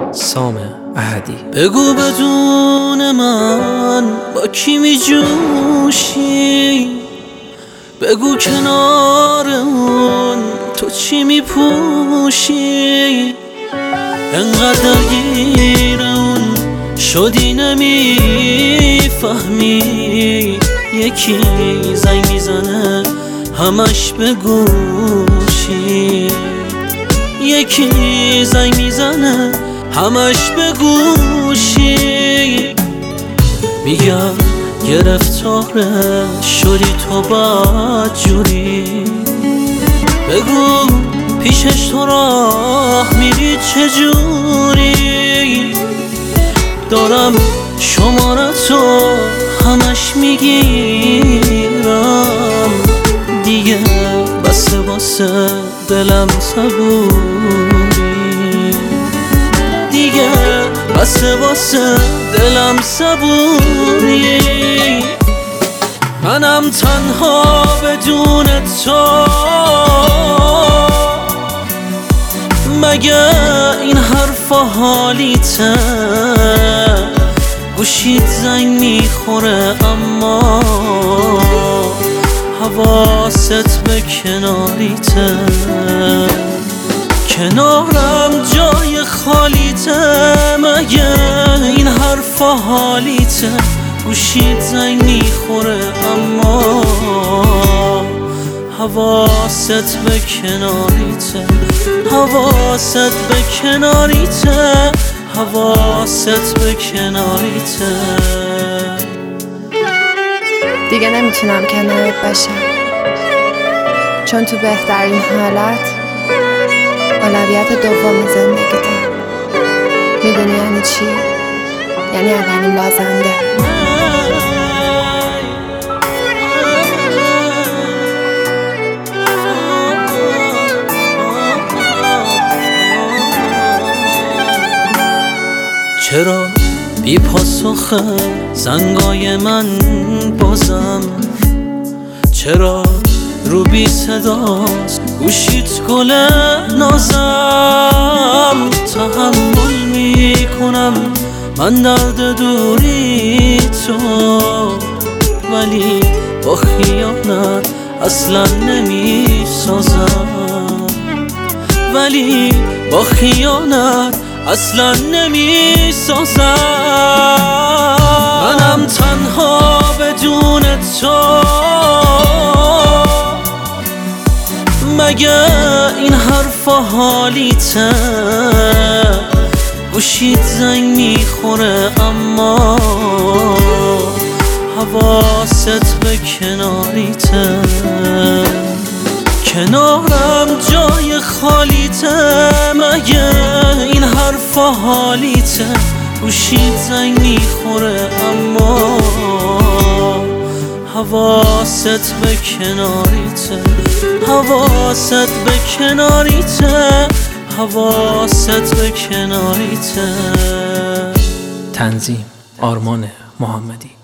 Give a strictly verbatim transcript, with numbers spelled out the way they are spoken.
سام احدی. بگو بدون من با کی می جوشی، بگو کنار اون تو چی می پوشی، انقدر گیر اون شدی نمی فهمی، یکی زنگ میزنه همش به گوشی، یکی زنگ میزنه همش به گوشی، میگم گرفتاره شدی تو بدجوری، بگو پیشش تو راه میری چجوری، دارم شمارتو همش میگیرم، دیگه بسه واسه دلم صبوری، دیگه بسه واسه دلم صبوری، منم تنها بدون تو، مگه این حرفا حالیته، گوشیت زنگ میخوره اما حواست به کناریته، کنارم جای خالیته، مگه این حرفا حالیته، گوشیت زنگ میخوره اما حواست به کناریته، حواست به کناریته، حواست به کناریته. دیگه نمیتونم کنارت باشم، چون تو بهترین حالت اولویت دوم زندگیتم. میدونی یعنی چی؟ یعنی اولین بازنده. چرا بی پاسخه زنگای من بازم، چرا رو بی صداست گوشیت گل نازم، تحمل میکنم من درد دوری تو، ولی با خیانت اصلا نمیسازم، ولی با خیانت اصلا نمی سازم، منم تنها بدون تو، مگه این حرفا حالیته، گوشیت زنگ میخوره اما حواست به کناریته، کنارم جای خالیته، مگه این حرفا حالیته، گوشیت زنگ میخوره اما حواست به کناریته، حواست به کناریته، حواست به کناریته. تنظیم آرمان محمدی.